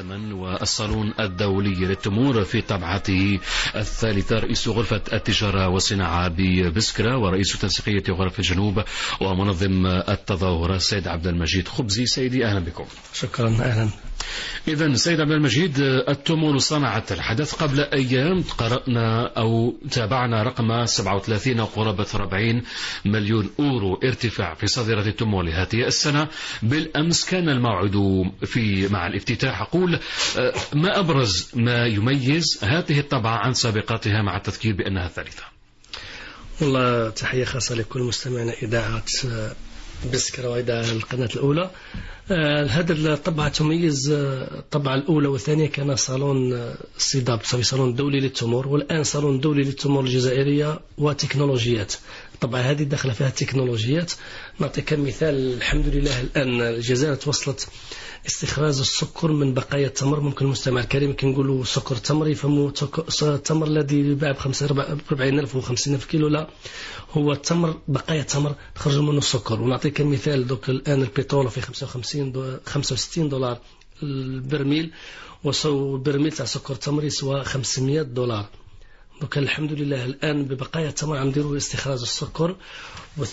ختاما والصالون الدولي للتمور في طبعته الثالثة، رئيس غرفة التجارة والصناعة ببسكرة ورئيس تنسيقية غرف الجنوب ومنظم التظاهرة السيد عبد المجيد خبزي. سيدي أهلا بكم. شكرا. أهلا. إذن سيد عبد المجيد، التمور صنعت الحدث قبل أيام، قرأنا أو تابعنا رقم 37 وقرابة 40 مليون أورو ارتفاع في صادرة التمور لهذه السنة. بالأمس كان الموعد مع الافتتاح. أقول ما أبرز ما يميز هذه الطبعة عن سابقاتها مع التذكير بأنها الثالثة؟ والله تحية خاصة لكل مستمعنا إذاعة بسكرة وإذاعة القناة الأولى. هذا الطبعة تميز الطبعة الأولى والثانية كان صالون سيداب صالون دولي للتمور، والآن صالون دولي للتمور الجزائرية وتكنولوجيات. طبعا هذه داخله فيها التكنولوجيات. نعطيك مثال. الحمد لله الآن الجزائر توصلت استخراج السكر من بقايا التمر. ممكن المستمع الكريم كنقولوا سكر تمري يفهموا التمر الذي يباع ب40,000 و50,000 كيلو، لا، هو التمر بقايا التمر تخرج منه السكر. ونعطيك مثال. دوك الآن البترول في 65 دولار البرميل، والبرميل تاع سكر تمري يسوى $500. دوك الحمد لله الآن ببقايا التمر عم نديروا استخراج السكر، و80%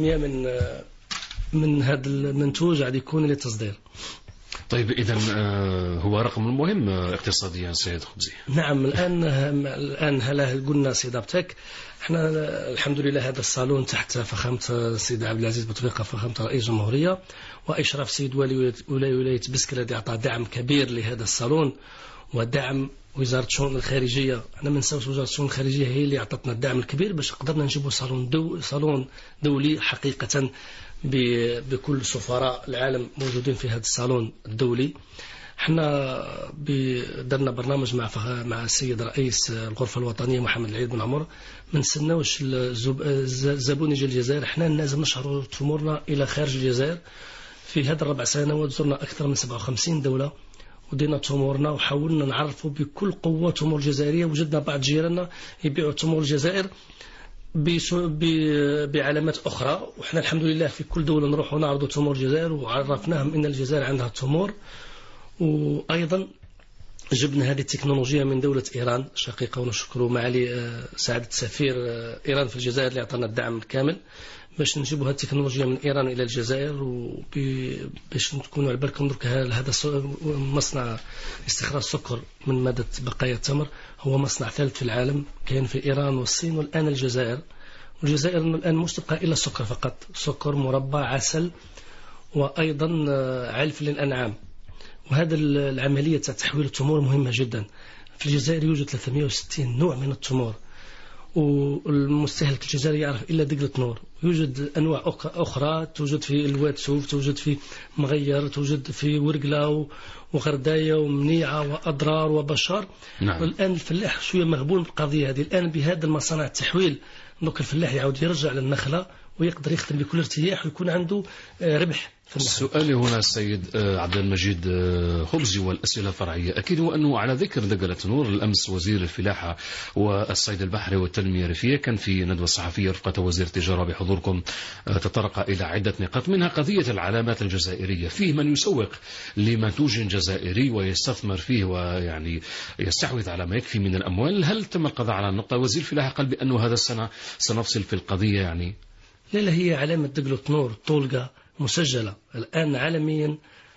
من هذا المنتوج غادي يكون للتصدير. طيب إذن هو رقم مهم اقتصاديا سيد خبزي. نعم. الآن هلا قلنا سيدابتك، احنا الحمد لله هذا الصالون تحت فخامة السيد عبد العزيز بوتفليقة فخامة رئيس الجمهورية وإشراف سيد والي ولاية بسكرة الذي أعطى دعم كبير لهذا الصالون ودعم وزارة الشؤون الخارجية. أنا ما نساوش وزارة الشؤون الخارجية هي اللي أعطتنا الدعم الكبير باش قدرنا نجيبوا صالون دولي حقيقة بكل سفراء العالم موجودين في هذا الصالون الدولي. احنا درنا برنامج مع السيد رئيس الغرفة الوطنية محمد العيد بن عمر. ما نستناوش الزبون يجي الجزائر، احنا لازم نشهروا تمورنا إلى خارج الجزائر. في هذا الربع سنوات زرنا أكثر من 57 دولة ودينا تمورنا وحاولنا نعرفوا بكل قوة تمور الجزائرية. وجدنا بعض جيراننا يبيعوا تمور الجزائر بعلامات أخرى، وإحنا الحمد لله في كل دولة نروح ونعرضوا تمور الجزائر وعرفناهم إن الجزائر عندها تمور. وأيضا جبنا هذه التكنولوجيا من دولة إيران شقيقة، ونشكر معالي سعادة سفير إيران في الجزائر اللي أعطانا الدعم الكامل باش نجيبوا هذه التكنولوجيا من إيران إلى الجزائر، وباش نكونوا على بالكم درك هذا مصنع استخراج السكر من مادة بقايا التمر هو مصنع ثالث في العالم، كان في إيران والصين والآن الجزائر. والجزائر الآن مش تبقى إلا السكر فقط، سكر مربى عسل وأيضا علف للأنعام. وهذا العملية تحويل التمور مهمة جدا. في الجزائر يوجد 360 نوع من التمور، والمستهلك الجزائري يعرف إلا دقلة نور. يوجد أنواع أخرى توجد في الواتسوف، توجد في مغير، توجد في ورقلة وغرداية ومنيعة وأضرار وبشار. نعم. والآن الفلاح شوية مغبون بالقضية هذه. الآن بهذا المصانع التحويل دوك الفلاح يعود يرجع للنخلة ويقدر يخدم بكل ارتياح ويكون عنده ربح. سؤالي هنا السيد عبد المجيد خبزي والأسئلة الفرعية أكيد هو أنه على ذكر دقلة نور، الأمس وزير الفلاحة والصيد البحري والتنمية الريفية كان في ندوة صحفية رفقة وزير التجارة بحضوركم تطرق إلى عدة نقاط، منها قضية العلامات الجزائرية. فيه من يسوق لمنتوج جزائري ويستثمر فيه ويعني يستحوذ على ما يكفي من الأموال. هل تم القضاء على النقطة؟ وزير الفلاحة قال بأنه هذا السنة سنفصل في القضية يعني. لا، هي علامة دقلة نور طولقة مسجلة الآن عالميا.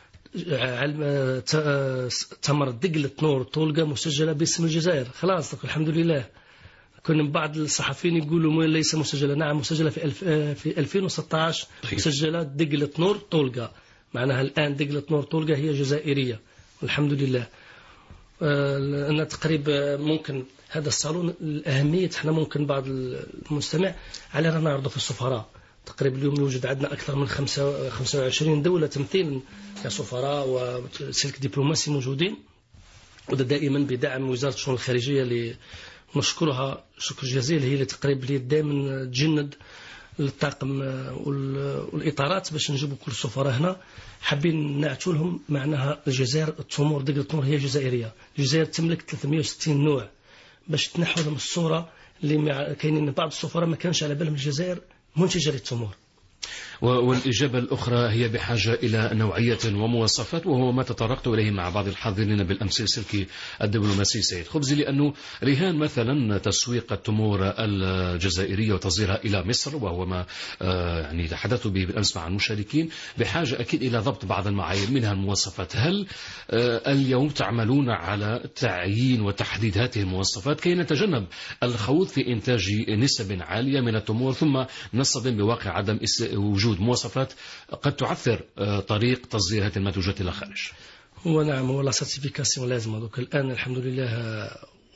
تمر دقلة نور طولقة مسجلة باسم الجزائر خلاص الحمد لله. كنا بعض الصحفيين يقولوا ليس مسجلة. نعم مسجلة في 2016 مسجلة دقلة نور طولقة، معناها الآن دقلة نور طولقة هي جزائرية والحمد لله. أنا تقريبا ممكن هذا الصالون الأهمية احنا ممكن بعض المستمع علينا نعرضه في السفراء. تقريبا اليوم يوجد عندنا أكثر من 25 دولة تمثيل كسفراء وسلك دبلوماسي موجودين، وده دائما بدعم وزارة الشؤون الخارجية اللي نشكرها شكر جزيل. هي اللي تقريبا اللي دائما تجند الطاقم والإطارات باش نجيبوا كل السفراء هنا. حابين نعتوا لهم معناها الجزائر التمور دقلة نور هي جزائرية. الجزائر تملك 360 نوع باش تنحوا لهم الصورة اللي كاينين بعض السفراء ما كانش على بالهم الجزائر منتجة للتمور. والإجابة الأخرى هي بحاجة إلى نوعية ومواصفات، وهو ما تطرقت إليه مع بعض الحاضرين بالأمس السلكي الدبلوماسي سيد خبزي، لأنه رهان مثلا تسويق التمور الجزائرية وتصديرها إلى مصر، وهو ما يعني تحدثت به بالأمس مع المشاركين، بحاجة أكيد إلى ضبط بعض المعايير منها المواصفات. هل اليوم تعملون على تعيين وتحديد هذه المواصفات كي نتجنب الخوض في إنتاج نسب عالية من التمور ثم نصطدم بواقع عدم وجود مواصفات قد تعثر طريق تصدير هذه المنتوجات إلى الخارج؟ هو نعم، هو لا سيرتيفيكاسيون لازمة. دوك الآن الحمد لله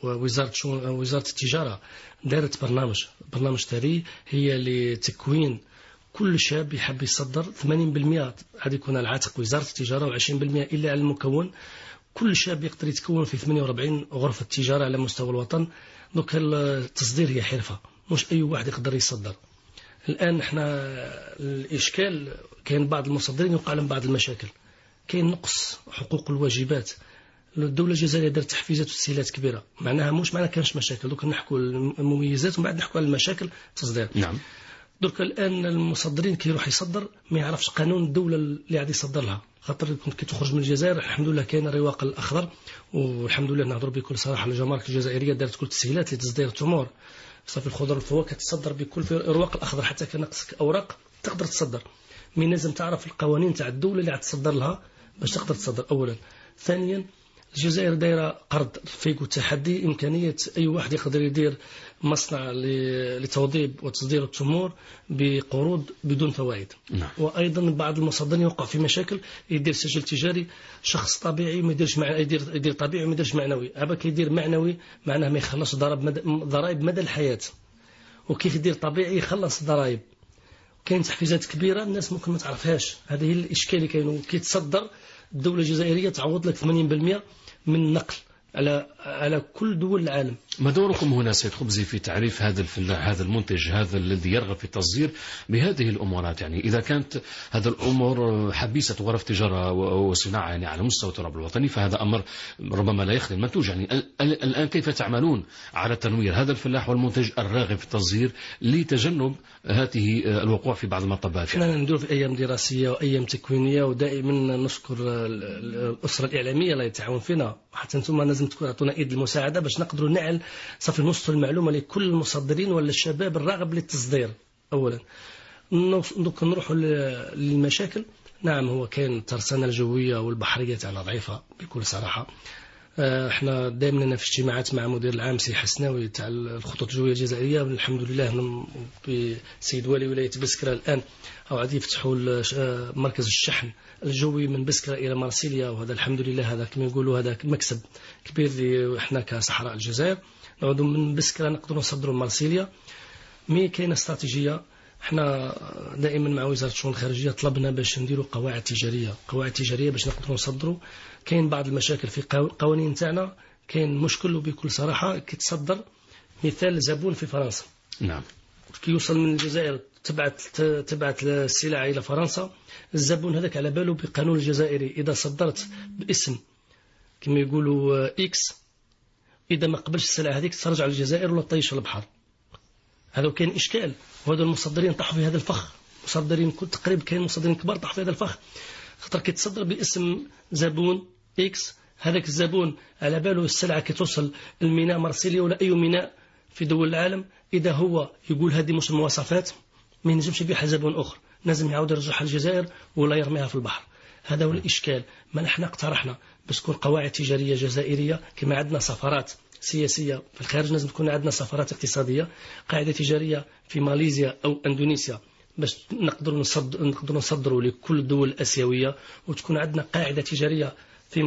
وزارة التجارة دارت برنامج ثري هي لتكوين كل شاب يحب يصدر 80% غادي يكون على عاتق وزارة التجارة و20% إلا على المكون. كل شاب يقدر يتكون في 48 غرفة تجارة على مستوى الوطن. دوك التصدير هي حرفة، مش أي واحد يقدر يصدر. الآن احنا الإشكال كاين بعض المصدرين يوقع لهم بعض المشاكل، كاين نقص حقوق الواجبات. الدولة الجزائرية دارت تحفيزات وتسهيلات كبيرة، معناها مش معناها كانش مشاكل. دوك نحكوا المميزات ومن بعد نحكوا على المشاكل تصدير. نعم. دوك الآن المصدرين كي يروح يصدر ما يعرفش قانون الدولة اللي عاد يصدر لها، خاطر كي تخرج من الجزائر الحمد لله كاين الرواق الأخضر، والحمد لله نهضر بكل صراحة الجمارك الجزائرية دارت كل تسهيلات لتصدير التمور. صافي الخضر والفواكه تصدر بكل في الرواق الأخضر، حتى كان ناقصك أوراق تقدر تصدر. من لازم تعرف القوانين تاع الدولة اللي عاد تصدر لها باش تقدر تصدر أولا. ثانيا الجزائر دايرة قرض رفيق وتحدي، إمكانية أي واحد يقدر يدير مصنع لتوضيب وتصدير التمور بقروض بدون فوائد. نعم. وأيضا بعض المصدرين يوقع في مشاكل، يدير سجل تجاري شخص طبيعي ما يديرش يدير طبيعي وما يديرش معنوي. عباك يدير معنوي معناه ما يخلص ضرائب مدى الحياة، وكيف يدير طبيعي يخلص ضرائب. كاين تحفيزات كبيرة الناس ممكن ما تعرفهاش، هذه هي الإشكال اللي كاين. كي تصدر الدولة الجزائرية تعوض لك 80% من النقل على كل دول العالم. ما دوركم هنا سيد خبزي في تعريف هذا الفلاح، هذا المنتج، هذا الذي يرغب في التصدير بهذه الأمورات؟ يعني إذا كانت هذا الأمور حبيسة غرف تجارة وصناعة يعني على مستوى التراب الوطني، فهذا أمر ربما لا يخدم المنتوج. يعني الآن كيف تعملون على تنوير هذا الفلاح والمنتج الراغب في التصدير لتجنب هذه الوقوع في بعض المطبات؟ احنا ندور في أيام دراسية وأيام تكوينية، ودائما نشكر الأسرة الإعلامية اللي يتعاون فينا، حتى انتم لازم تكون تعطونا ايد المساعده باش نقدروا نعل صافي نوصل المعلومه لكل المصدرين ولا الشباب الراغب للتصدير. اولا نروحوا للمشاكل. نعم، هو كاين الترسانه الجويه والبحريه تاعنا ضعيفه بكل صراحه. احنا دائما في اجتماعات مع مدير العام سي حسناوي تاع الخطوط الجويه الجزائريه، والحمد لله بسيد والي ولايه بسكره الان او عاد يفتحوا مركز الشحن الجوي من بسكره الى مرسيليا، وهذا الحمد لله هذا كما يقولوا هذا مكسب كبير احنا كصحراء الجزائر. نعودوا من بسكره نقدروا نصدروا مرسيليا. مي كاينه استراتيجيه، احنا دائما مع وزاره الشؤون الخارجيه طلبنا باش نديروا قواعد تجاريه باش نقدروا نصدروا. كاين بعض المشاكل في القوانين تاعنا، كاين مشكل وبكل صراحه كي تصدر مثال زبون في فرنسا. نعم. كي يوصل من الجزائر تبعت السلعه الى فرنسا، الزبون هذاك على باله بقانون الجزائري اذا صدرت باسم كما يقولوا اكس، اذا ما قبلش السلعه هذيك ترجع للجزائر ولا تطيش البحر. هذا كان اشكال، وهذا المصدرين طاحوا في هذا الفخ. مصدرين تقريبا كاين مصدرين كبار طاحوا في هذا الفخ، خاطر كي تصدر باسم زبون اكس، هذاك الزبون على باله السلعه كي توصل الميناء مرسيليا ولا اي ميناء في دول العالم، اذا هو يقول هذه مش المواصفات ما ينجمش يبيعها زبون اخر، لازم يعاود يرجعها للجزائر ولا يرميها في البحر. هذا هو الاشكال. ما نحن اقترحنا بس تكون قواعد تجاريه جزائريه كما عندنا سفارات سياسيه في الخارج، لازم تكون عندنا سفارات اقتصاديه، قاعده تجاريه في ماليزيا او اندونيسيا باش نقدروا نصدروا لكل الدول الاسيويه، وتكون عندنا قاعده تجاريه في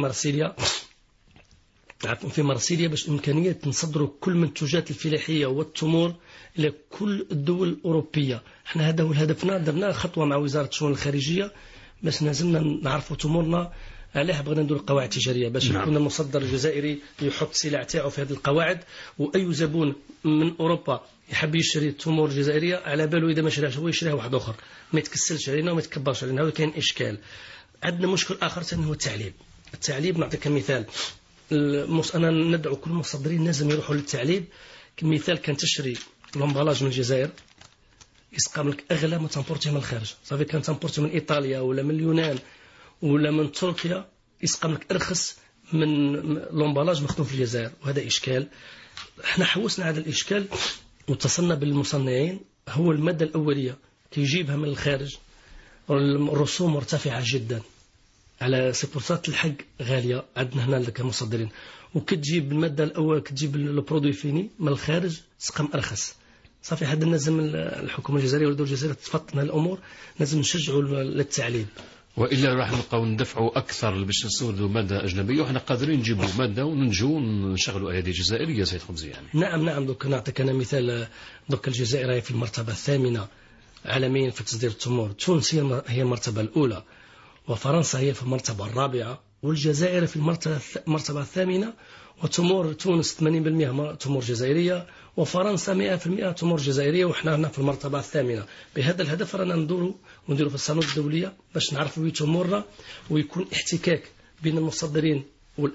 مرسيليا باش إمكانية نصدروا كل منتوجات الفلاحية والتمور إلى كل الدول الأوروبية. احنا هذا هو هدفنا، درنا خطوة مع وزارة الشؤون الخارجية بس لازمنا نعرفوا تمورنا. عليه بغينا ندير قواعد تجارية باش يكون المصدر الجزائري يحط السلع تاعو في هذه القواعد، وأي زبون من أوروبا يحب يشتري التمور الجزائرية على باله إذا ما شراش هو يشريها واحد آخر، ما يتكسلش علينا وما يتكبرش علينا. هذا كان إشكال. عندنا مشكل آخر ثاني هو التعليب. نعطيك مثال، أنا ندعو كل المصدرين لازم يروحوا للتعليب. كمثال كان تشري الامبالاج من الجزائر، يسقام لك اغلى ما تنبورتيه من الخارج. صافي كان تنبورتي من ايطاليا ولا من اليونان ولا من تركيا يسقام لك ارخص من لومبالاج مخدوم في الجزائر، وهذا اشكال. احنا حوسنا هذا الاشكال واتصلنا بالمصنعين. هو الماده الاوليه كيجيبها من الخارج، الرسوم مرتفعه جدا على سيبورتات الحق غاليه عندنا هنا كمصدرين، وكتجيب الماده الاول كتجيب البرودوي فيني من الخارج سقم ارخص. صافي هذا لازم الحكومه الجزائريه والدوله الجزائريه تفطن الامور، لازم نشجعوا للتعليم، والا راح نبقاو ندفعوا اكثر باش نستوردوا ماده اجنبيه، وحنا قادرين نجيبوا ماده وننجوا ونشغلوا ايادي جزائريه. سيد خبزي يعني نعم. دوك نعطيك انا مثال. دوك الجزائر هي في المرتبه الثامنه عالميا في تصدير التمور، تونس هي المرتبه الاولى، وفرنسا هي في المرتبه الرابعه، والجزائر في المرتبه الثامنه. وتمور تونس 80% تمور جزائريه، وفرنسا 100% تمور جزائريه، وحنا هنا في المرتبه الثامنه. بهذا الهدف رانا نديروا في الصالون الدوليه باش نعرفوا تمورنا، ويكون احتكاك بين المصدرين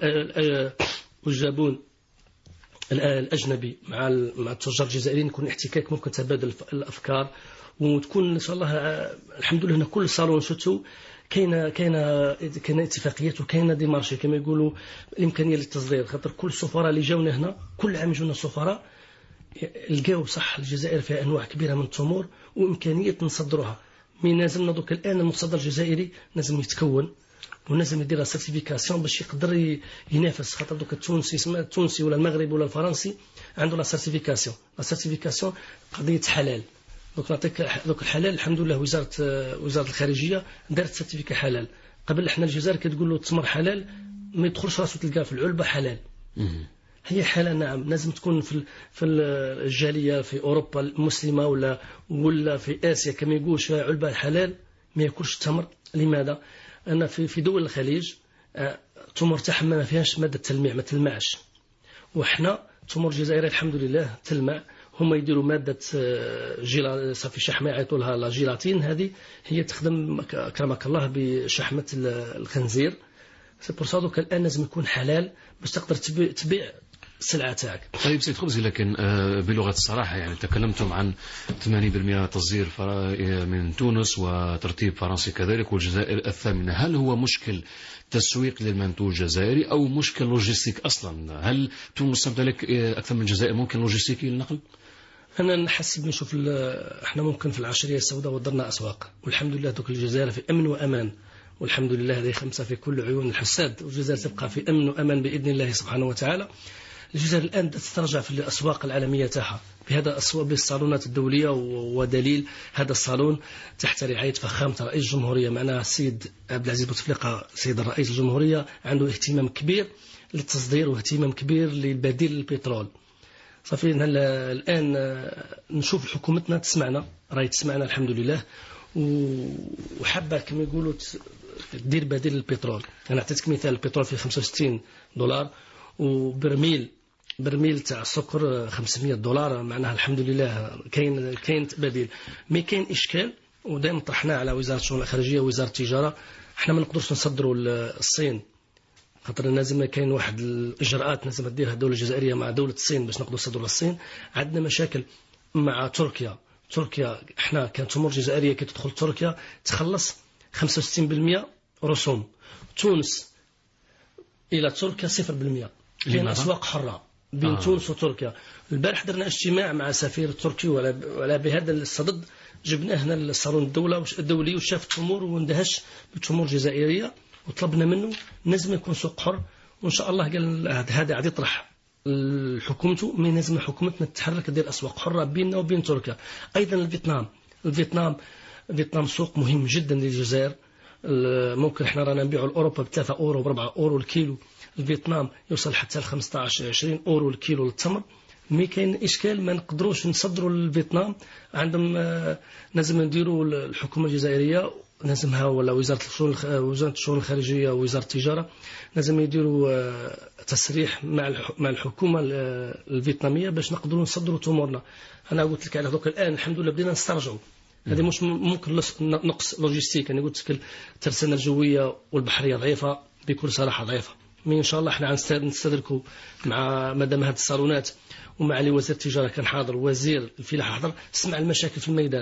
والزبون الاجنبي مع التجار الجزائريين، يكون احتكاك، ممكن تبادل الافكار، وتكون ان شاء الله الحمد لله هنا كل صالون شفتوا كاينه اتفاقيات وكاينه ديمارشي كما يقولوا الامكانيه للتصدير. خاطر كل السفراء اللي جاونا هنا كل عام يجونا السفراء لقاو صح الجزائر فيها انواع كبيره من التمور وامكانيه نصدروها. من لازمنا دوك الان المصدر الجزائري لازم يتكون ولازم يدير سيرتيفيكاسيون باش يقدر ينافس. خاطر دوك التونسي ولا المغربي ولا الفرنسي عنده لا سيرتيفيكاسيون قضيه حلال. دوك الحلال الحمد لله وزاره الخارجيه دارت سيرتيفيكا حلال. قبل احنا الجزائر كتقول له التمر حلال ما يدخلش راسو تلقاه في العلبه حلال. هي حلال نعم، لازم تكون في الجاليه في اوروبا المسلمه ولا في اسيا كما يقول علبه حلال ما ياكلش التمر. لماذا؟ انا في دول الخليج التمر تاعهم ما فيهاش ماده تلميع، ما تلمعش، وحنا التمر الجزائري الحمد لله تلمع. هما يديروا مادة صافي شحمة يعيطوا لها لا جيلاتين، هذه هي تخدم كرمك الله بشحمة الخنزير. سي بور سا دوك الآن لازم يكون حلال باش تقدر تبيع السلعة تاعك. طيب سيد خبزي، لكن بلغة الصراحة يعني تكلمتم عن 80% تصدير من تونس وترتيب فرنسي كذلك والجزائر الثامنة. هل هو مشكل تسويق للمنتوج الجزائري أو مشكل لوجستيك أصلا؟ هل تونس تمتلك أكثر من الجزائر ممكن لوجستيكي للنقل؟ أنا نحسب نشوف احنا ممكن في العشرية السوداء ودرنا أسواق، والحمد لله دوك الجزائر في أمن وأمان، والحمد لله هذه خمسة في كل عيون الحساد، والجزائر تبقى في أمن وأمان بإذن الله سبحانه وتعالى. الجزائر الآن تترجع في الأسواق العالمية تاعها بهذا الأسواق بالصالونات الدولية، ودليل هذا الصالون تحت رعاية فخامة رئيس الجمهورية. معناها السيد عبد العزيز بوتفليقة سيد الرئيس الجمهورية عنده اهتمام كبير للتصدير واهتمام كبير للبديل للبترول. صافي الآن نشوف حكومتنا تسمعنا، راهي تسمعنا الحمد لله، وحابة كما يقولوا تدير بديل للبترول. أنا أعطيتك مثال، البترول فيه $65 وبرميل تاع السكر $500. معناها الحمد لله كاين بديل. مي كاين إشكال ودائما طرحناه على وزارة الشؤون الخارجية ووزارة التجارة. احنا ما نقدرش نصدروا الصين، خاطر لازم كاين واحد الإجراءات لازم تديرها الدولة الجزائرية مع دولة الصين باش نقدروا نصدروا للصين. عندنا مشاكل مع تركيا احنا كانت تمور جزائرية كي تدخل تركيا تخلص 65% رسوم. تونس إلى تركيا 0%. كاين أسواق حرة بين تونس وتركيا. البارح درنا اجتماع مع سفير تركي ولا بهذا الصدد جبناه هنا للصالون الدولي وشاف التمور واندهش بالتمور الجزائرية، وطلبنا منه لازم يكون سوق حر. وإن شاء الله قال هذا عاد يطرح حكومته، من لازم حكومتنا تتحرك دير أسواق حرة بيننا وبين تركيا. أيضا الفيتنام سوق مهم جدا للجزائر. ممكن احنا رانا نبيعوا الأوروبا ب3 أورو ب4 أورو الكيلو، الفيتنام يوصل حتى ل 15-20 أورو الكيلو للتمر. مي كاين إشكال ما نقدروش نصدروا للفيتنام، عندهم لازم نديروا الحكومة الجزائرية لازمها ولا وزارة الشؤون الخارجية ووزارة التجارة لازم يديروا تسريح مع الحكومة الفيتنامية باش نقدروا نصدروا تمورنا. أنا قلت لك على ذوك الآن الحمد لله بدينا نسترجعوا. هذه مش ممكن نقص لوجستيك. أنا قلت لك الترسانة الجوية والبحرية ضعيفة بكل صراحة ضعيفة. من إن شاء الله احنا نستدركوا مع مدام هذه الصالونات ومع وزير التجارة كان حاضر، وزير الفلاحة حاضر، سمع المشاكل في الميدان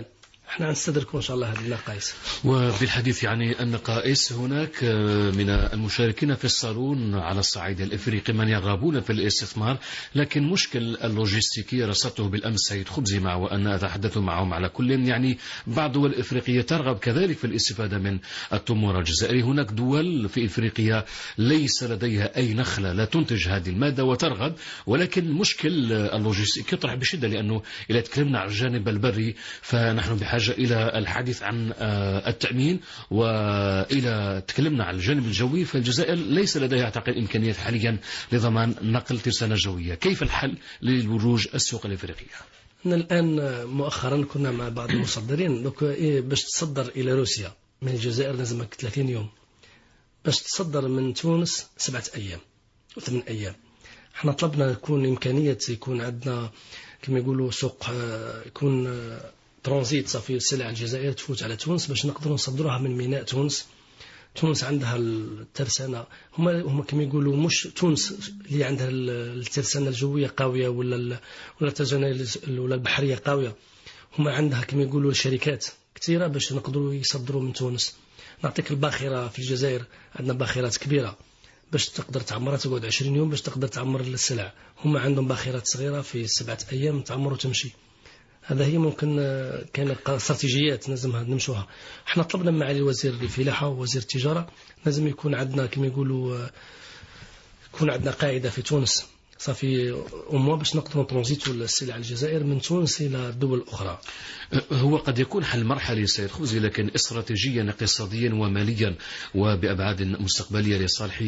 احنا نستدركوا ان شاء الله هذه النقائص. وبالحديث يعني النقائص، هناك من المشاركين في الصالون على الصعيد الافريقي من يرغبون في الاستثمار، لكن مشكل اللوجستيكي رصدته بالامس سيد خبزي معه وأنا أتحدث معهم على كل. يعني بعض الدول الإفريقية ترغب كذلك في الاستفادة من التمور الجزائري. هناك دول في إفريقيا ليس لديها أي نخلة لا تنتج هذه المادة وترغب، ولكن مشكل اللوجستيكي يطرح بشدة، لأنه إذا تكلمنا عن الجانب البري فنحن بحاجة إلى الحديث عن التأمين، وإلى تكلمنا عن الجانب الجوي فالجزائر ليس لديها أعتقد إمكانيات حاليا لضمان نقل ترسانة جوية. كيف الحل للولوج السوق الإفريقية؟ الآن مؤخرا كنا مع بعض المصدرين باش تصدر إلى روسيا من الجزائر لازمك 30 يوم، باش تصدر من تونس 7 أيام و 8 أيام. احنا طلبنا يكون إمكانية يكون عندنا كما يقولوا سوق، يكون ترانزيت صافي السلع الجزائر تفوت على تونس باش نقدروا نصدروها من ميناء تونس. تونس عندها الترسانة، هما كما يقولوا مش تونس اللي عندها الترسانة الجوية قوية ولا الترسانة ولا البحرية قوية، هما عندها كما يقولوا شركات كثيرة باش نقدروا يصدروا من تونس. نعطيك الباخرة في الجزائر، عندنا باخرات كبيرة باش تقدر تعمرها تقعد 20 يوم باش تقدر تعمر السلع، هما عندهم باخرات صغيرة في 7 أيام تعمر وتمشي. هذا هي ممكن كان استراتيجيات لازمها نمشوها. احنا طلبنا مع الوزير الفلاحة ووزير التجارة لازم يكون عندنا كما يقولوا يكون عندنا قاعدة في تونس صافي باش نقدروا ترانزيتوا السلع الجزائر من تونس إلى الدول الأخرى. هو قد يكون حل مرحلي سيد خبزي، لكن استراتيجيا اقتصاديا وماليا وبأبعاد مستقبلية لصالح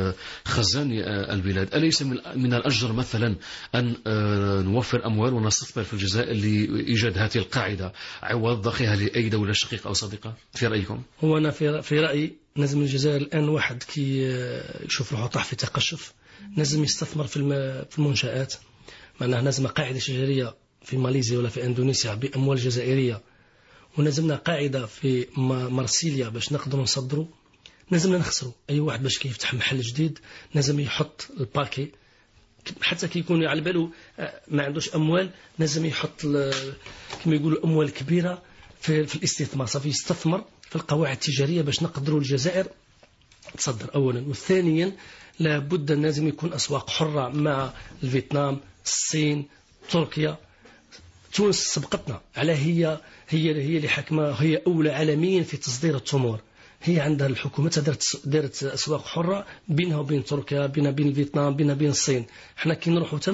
خزان البلاد، أليس من الأجر مثلا أن نوفر أموال ونستثمر في الجزائر لإيجاد هذه القاعدة عوض ضخها لأي دولة شقيقة أو صديقة؟ في رأيكم؟ هو أنا في رأيي لازم الجزائر الآن واحد كي يشوف روحه طاح في تقشف لازم يستثمر في المنشآت، معناها لازم قاعدة شجرية في ماليزيا ولا في اندونيسيا بأموال جزائرية، ولازمنا قاعدة في مرسيليا باش نقدروا نصدروا. لازمنا نخسروا أي واحد باش كيفتح محل جديد لازم يحط الباكي، حتى كي يكون على باله ما عندوش أموال لازم يحط كما يقولوا أموال كبيرة في الاستثمار، صافي يستثمر في القواعد التجارية باش نقدروا الجزائر تصدر أولا. وثانيا لابد لازم يكون أسواق حرة مع الفيتنام، الصين، تركيا. تونس سبقتنا على هي اللي حكمة، هي أولى عالميا في تصدير التمور، هي عندها الحكومة دارت أسواق حرة بينها وبين تركيا، بينها وبين الفيتنام، بينها وبين الصين. احنا كي نروحوا تم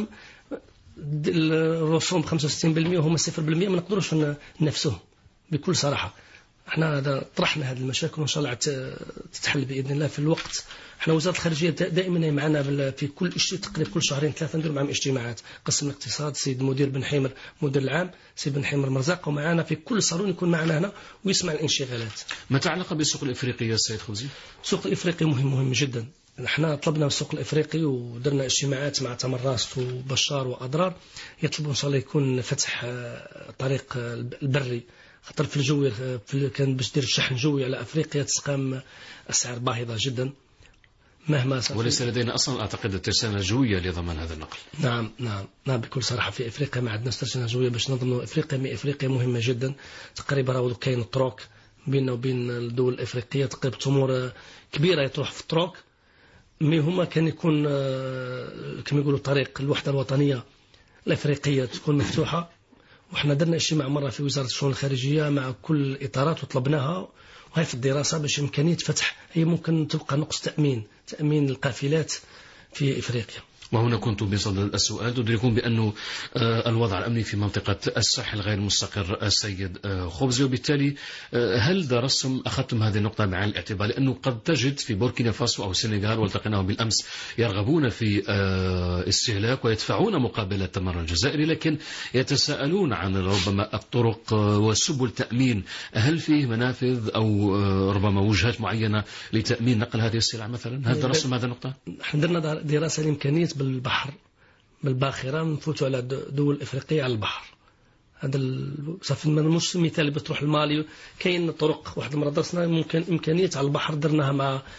الرسوم 65% وهم 0%، ما نقدروش نفسهم بكل صراحة. احنا طرحنا هذه المشاكل وان شاء الله تتحل باذن الله في الوقت. احنا وزاره الخارجيه دائما معنا في كل تقريبا كل شهرين 3 ندير معهم اجتماعات، قسم الاقتصاد سيد مدير بن حيمر مدير العام سيد بن حيمر مرزاق، ومعنا في كل صالون يكون معنا هنا ويسمع الانشغالات. ما تعلق بالسوق الافريقي يا سيد خوزي؟ السوق الافريقي مهم جدا. احنا طلبنا السوق الافريقي ودرنا اجتماعات مع تمراست وبشار واضرار، يطلبوا ان شاء الله يكون فتح طريق البري، خاطر في الجو كان باش دير الشحن جوي على افريقيا تسقام اسعار باهظه جدا مهما صار. وليس لدينا اصلا اعتقد الترسانه الجويه لضمان هذا النقل. نعم بكل صراحه في افريقيا ما عندناش ترسانه جويه باش نضمنوا افريقيا مهمه جدا. تقريبا راهو كاين الطرق بيننا وبين الدول الافريقيه، تقريبا تمور كبيره يطرح في الطرق، مي هما كان يكون كما يقولوا طريق الوحده الوطنيه الافريقيه تكون مفتوحه. وحنا درنا اجتماع مرة في وزارة الشؤون الخارجية مع كل الإطارات وطلبناها، وهي في الدراسة باش إمكانية فتح، هي ممكن تبقى نقص تأمين القافلات في إفريقيا. وهنا كنت بصدد السؤال، تدركون بأن الوضع الأمني في منطقة الساحل غير مستقر السيد خبزي، وبالتالي هل درستم أخذتم هذه النقطة بعين الاعتبار؟ لأنه قد تجد في بوركينا فاسو أو السنغال والتقيناهم بالأمس يرغبون في استهلاك ويدفعون مقابل التمر الجزائري، لكن يتساءلون عن ربما الطرق وسبل تأمين، هل فيه منافذ أو ربما وجهات معينة لتأمين نقل هذه السلع مثلا؟ هل درستم هذه النقطة؟ نحن درنا دراسة لإمكانية بالبحر بالباخرة نفوتوا على دول إفريقية على البحر. هذا صافي مش مثال بتروح المالي، كاين طرق واحد المرة درسنا ممكن إمكانية على البحر درناها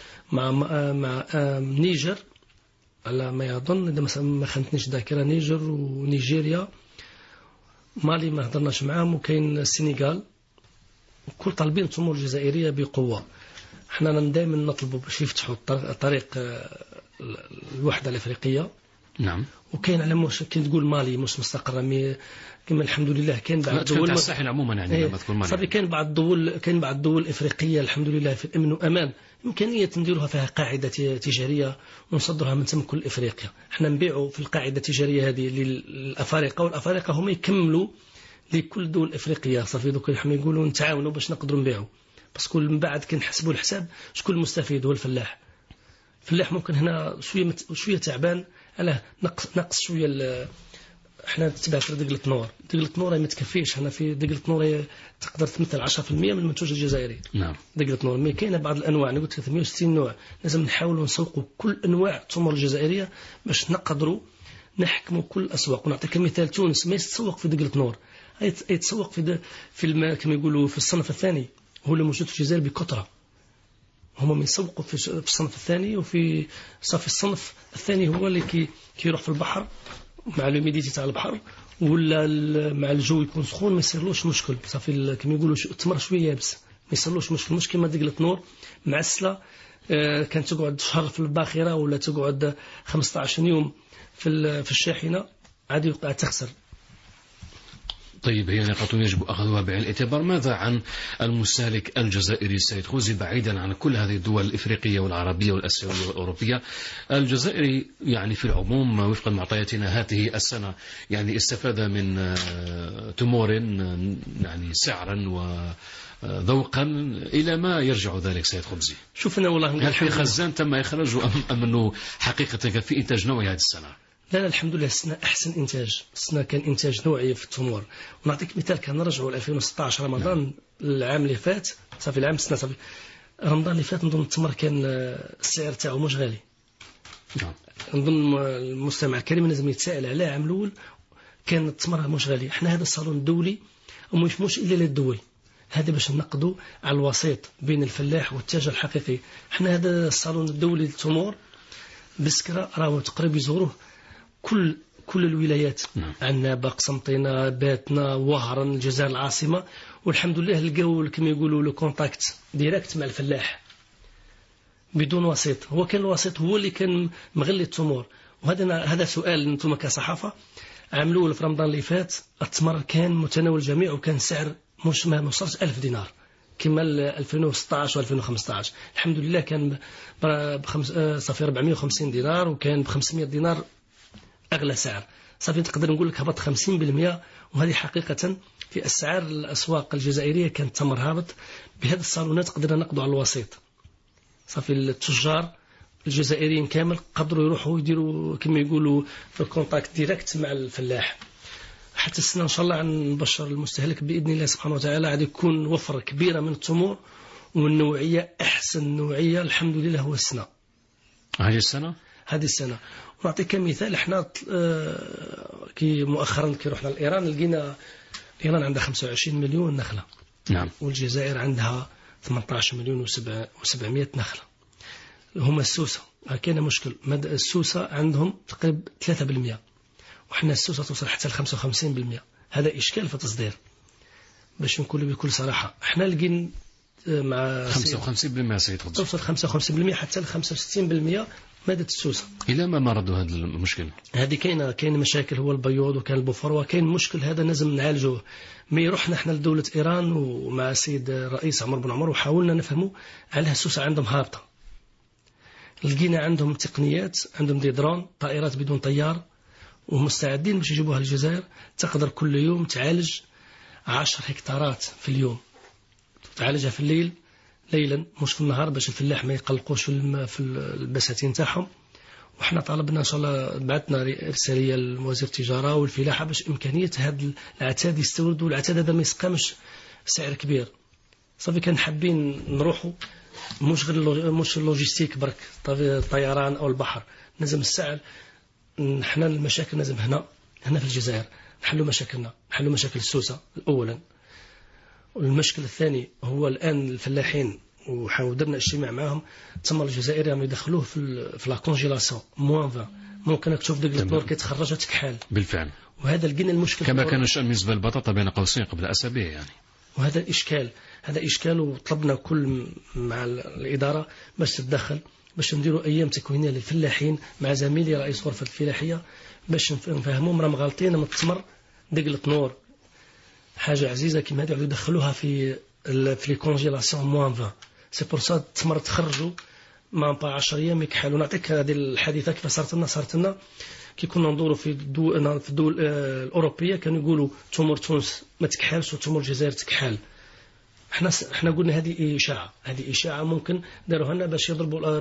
مع نيجر على ما يظن، إذا مثلا ما خانتنيش ذاكرة، نيجر ونيجيريا. مالي ما هضرناش معاهم، وكاين السنغال كل طالبين التمور الجزائرية بقوة. احنا دائما نطلبوا باش يفتحوا طريق الوحدة الأفريقية. نعم. وكاين على كي تقول مالي مش مستقرة كما الحمد لله كان بعض الدول الساحل عموما يعني لما تكون مالي. صافي كان بعض الدول الافريقيه الحمد لله في الامن وامان امكانيه نديروها فيها قاعده تجاريه ونصدرها من تم كل افريقيا. احنا نبيعوا في القاعده التجاريه هذه للافارقه والافارقه هم يكملوا لكل دول افريقيا. صافي دوك احنا يقولوا نتعاونوا باش نقدروا نبيعوا بس كل من بعد كنحسبوا الحساب شكون المستفيد هو الفلاح. الفلاح ممكن هنا شويه تعبان على نقص شويه احنا نتبع في دقلة نور. دقلة نور ما تكفيش. هنا في دقلة نور تقدر تمثل 10% من المنتوج الجزائري. نعم. دقلة نور مي كاينه بعض الانواع انا قلت 360 نوع لازم نحاولوا نسوقوا كل انواع التمور الجزائريه باش نقدروا نحكموا كل الاسواق. ونعطيك مثال تونس ما يتسوق في دقلة نور يتسوق في كما يقولوا في الصنف الثاني هو اللي موجود في الجزائر بكثره. هما يسوقوا في الصنف الثاني وفي صافي الصنف الثاني هو اللي كيروح في البحر مع لوميديتي تاع البحر ولا مع الجو يكون سخون ما يصيرلوش مشكل. صافي كما يقولوا التمر شويه يابس ما يصيرلوش مشكل. مش كيما دقلة نور معسله كانت تقعد شهر في الباخره ولا تقعد 15 يوم في الشاحنه عادي يوقع تخسر. طيب هي نقاط يجب أخذها بعين الاعتبار. ماذا عن المستهلك الجزائري سيد خوزي بعيدا عن كل هذه الدول الإفريقية والعربية والآسيوية والأوروبية؟ الجزائري يعني في العموم وفقا معطياتنا هذه السنة يعني استفاد من تمور يعني سعرا وذوقا. إلى ما يرجع ذلك سيد خبزي؟ شوفنا والله هل في خزان تم إخراجه أم أنه حقيقة كان في إنتاج نوعي هذه السنة؟ لا الحمد لله السنة أحسن إنتاج. السنة كان إنتاج نوعي في التمور. ونعطيك مثال كان نرجعوا ل 2016 رمضان العام اللي فات صافي العام السنة صافي رمضان اللي فات نظن التمر كان السعر تاعو مش غالي. نظن المستمع الكريم لازم يتساءل على العام الأول كان التمر مش غالي. احنا هذا الصالون الدولي ومش إلا للدول هذا باش نقضوا على الوسيط بين الفلاح والتاجر الحقيقي. احنا هذا الصالون الدولي للتمور بسكرة راهو تقريبا يزوروه كل الولايات. عنابة قسنطينة باتنا وهران الجزائر العاصمة والحمد لله لقاو كما يقولوا لو كونتاكت ديريكت مع الفلاح بدون وسيط. هو كان الوسيط هو اللي كان مغلي التمور. وهذا سؤال انتم كصحافة عملوه في رمضان اللي فات التمر كان متناول الجميع وكان سعر مش ما وصلش 1000 دينار كما 2016 و2015. الحمد لله كان صافي 450 دينار وكان ب 500 دينار أغلى سعر. صافي تقدر نقول لك هبط 50%. وهذه حقيقة في أسعار الأسواق الجزائرية كانت تمر هابط. بهذه الصالونات قدرنا نقضوا على الوسيط. صافي التجار الجزائريين كامل قدروا يروحوا يديروا كما يقولوا في الكونتاكت ديريكت مع الفلاح. حتى السنة إن شاء الله نبشر المستهلك بإذن الله سبحانه وتعالى عاد يكون وفرة كبيرة من التمور والنوعية أحسن نوعية الحمد لله هو السنة. هذه السنة ونعطيك مثال احنا كي مؤخرا كي رحنا لإيران لقينا إيران عندها 25 مليون نخلة. نعم. والجزائر عندها 18 مليون و700 نخلة. هما السوسة كان مشكل السوسة عندهم تقريبا 3% وحنا السوسة توصل حتى ل 55%. هذا إشكال في التصدير باش نقول بكل صراحة. احنا لقين مع 55% سيد خبز توصل 55% حتى ل 65% مادة السوسة. إلى ما مرضوا هذا المشكلة؟ هذه كاين مشاكل هو البيوض وكان البوفروة كاين مشكل هذا لازم نعالجوه. مي رحنا احنا لدولة إيران ومع السيد الرئيس عمر بن عمر وحاولنا نفهموا على السوسة عندهم هابطة. لقينا عندهم تقنيات عندهم دي درون طائرات بدون طيار ومستعدين باش يجيبوها للجزائر. تقدر كل يوم تعالج 10 هكتارات في اليوم. تعالجها في الليل ليلا مش في النهار باش الفلاح ما يقلقوش في البساتين تاعهم. وحنا طالبنا ان شاء الله بعثنا رساليه لوزير التجاره والفلاحه باش امكانيه هذا العتاد يستوردوا. العتاد هذا ما يسقمش سعر كبير. صافي كان حابين نروحوا مش اللوجيستيك برك الطيران او البحر لازم السعر. حنا المشاكل لازم هنا في الجزائر نحلوا مشاكلنا نحلوا مشاكل السوسه اولا. والمشكل الثاني هو الآن الفلاحين وحاولنا اجتماع معهم تم الجزائري راهم يدخلوه في لا كونجيلاسيون -20 ممكن تشوف ديك البلور كيتخرجها تكحال بالفعل. وهذا لقينا المشكل كما كان الشأن بالنسبة للبطاطا بين قوسين قبل أسابيع يعني. وهذا الإشكال هذا إشكال، وطلبنا كل مع الإدارة باش تتدخل، باش نديروا أيام تكوينية للفلاحين مع زميلي رئيس غرفة الفلاحية باش نفهمهم راهم غالطين من التمر دقلة نور حاجة عزيزة كيما هذه يدخلوها في لي كونجيلاسيون موان 20. سي بور سا التمر تخرجوا ما با 10 ايام يكحلوا. نعطيك هذه الحادثة كيف صارت لنا كي كنا ندوروا في الدول الأوروبية، كانوا يقولوا تمر تونس ما تكحلش وتمر الجزائر تكحل. احنا قلنا هذه إشاعة ممكن داروها لنا باش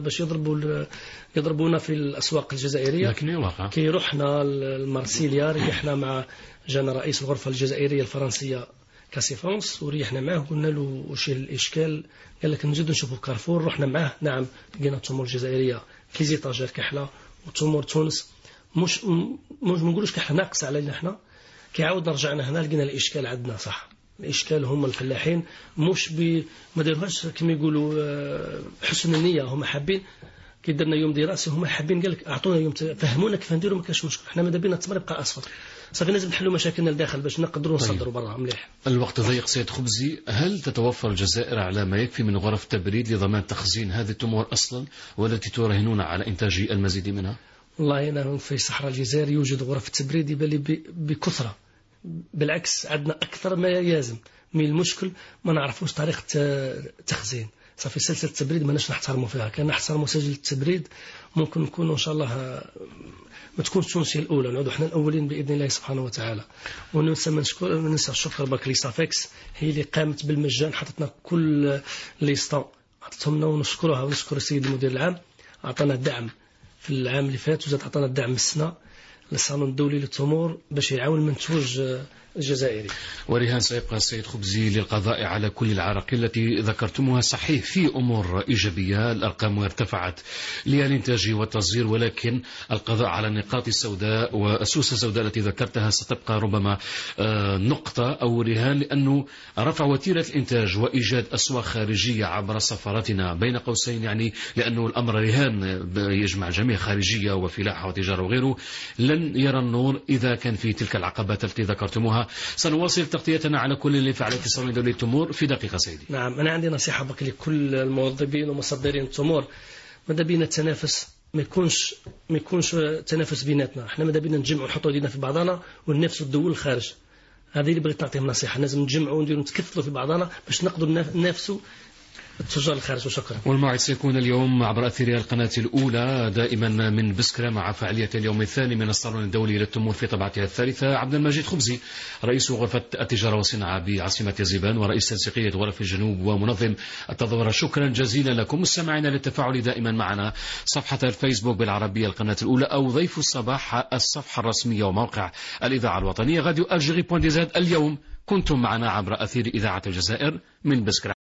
يضربونا في الأسواق الجزائرية. لكن كي رحنا المارسيليا ريحنا مع جانا رئيس الغرفة الجزائرية الفرنسية كاسيفونس وريحنا معه، قلنا له وش الإشكال، قال لك نزيد نشوفوا كارفور. رحنا معه، نعم لقينا التمور الجزائرية في زيتاجير كحلة، وتمور تونس مش نقولوش كحلة ناقص علينا احنا. كي عاودنا رجعنا هنا لقينا الإشكال عندنا صح. الإشكال هم الفلاحين مش ما داروهاش كما يقولوا حسن النية، هم حابين كي درنا يوم دراسي هم حابين قال لك اعطونا يوم فهمونا كيف نديروا، ما كاش مشكل. احنا ماذا بينا التمر يبقى اصفر صافي، لازم نحلوا مشاكلنا لداخل باش نقدروا نصدروا برا مليح. الوقت ضيق سيد خبزي، هل تتوفر الجزائر على ما يكفي من غرف تبريد لضمان تخزين هذه التمور اصلا، والتي تراهنون على انتاج المزيد منها؟ والله هنا في صحراء الجزائر يوجد غرف تبريد بكثرة، بالعكس عندنا اكثر ما يلزم. من المشكل ما نعرفوش طريقة تخزين صافي. سلسلة التبريد ما نحترموا فيها، كان نحترموا سجل التبريد ممكن نكونوا ان شاء الله ما تكونش تونسيا الاولى، نعودوا احنا الاولين باذن الله سبحانه وتعالى. وننسى الشكر برك ليستافيكس، هي اللي قامت بالمجان، حطتنا كل ليستان عطتهم لنا ونشكرها ونشكر السيد المدير العام، اعطانا الدعم في العام اللي فات وزاد عطانا الدعم السنه للصالون الدولي للتمور باش يعاون المنتوج الجزائري. ورهان سيبقى السيد خبزي للقضاء على كل العراقيل التي ذكرتموها. صحيح في أمور إيجابية، الأرقام ارتفعت للإنتاج والتصدير، ولكن القضاء على النقاط السوداء والسوس السوداء التي ذكرتها ستبقى ربما نقطة أو رهان، لأنه رفع وتيرة الإنتاج وإيجاد أسواق خارجية عبر سفاراتنا بين قوسين، يعني لأنه الأمر رهان يجمع جميع خارجية وفلاحة وتجارة وغيره، لن يرى النور إذا كان في تلك العقبات التي ذكرتموها. سنواصل تغطيتنا على كل اللي فعلت الصالون الدولي للتمور في دقيقة سيدي. نعم، أنا عندي نصيحة بك لكل الموظفين ومصدرين التمور، ماذا بينا التنافس ما يكونش تنافس بيناتنا، احنا ماذا بينا نجمعوا نحطوا يدينا في بعضنا وننافسوا الدول الخارج. هذه اللي بغيت نعطيهم نصيحة، لازم نجمعوا ونديروا نتكفلوا في بعضنا باش نقدروا ننافسوا التجار الخارج. وشكرا. والموعد سيكون اليوم عبر أثير القناة الأولى دائما من بسكرة مع فعالية اليوم الثاني من الصالون الدولي للتمور في طبعتها الثالثة. عبد المجيد خبزي رئيس غرفة التجارة والصناعة بعاصمة الزبان ورئيس تنسيقية غرف الجنوب ومنظم التظاهرة، شكرا جزيلا لكم. مستمعينا للتفاعل دائما معنا صفحة الفيسبوك بالعربية القناة الأولى أو ضيف الصباح الصفحة الرسمية وموقع الإذاعة الوطنية راديو الجيري.dz. اليوم كنتم معنا عبر أثير إذاعة الجزائر من بسكرة.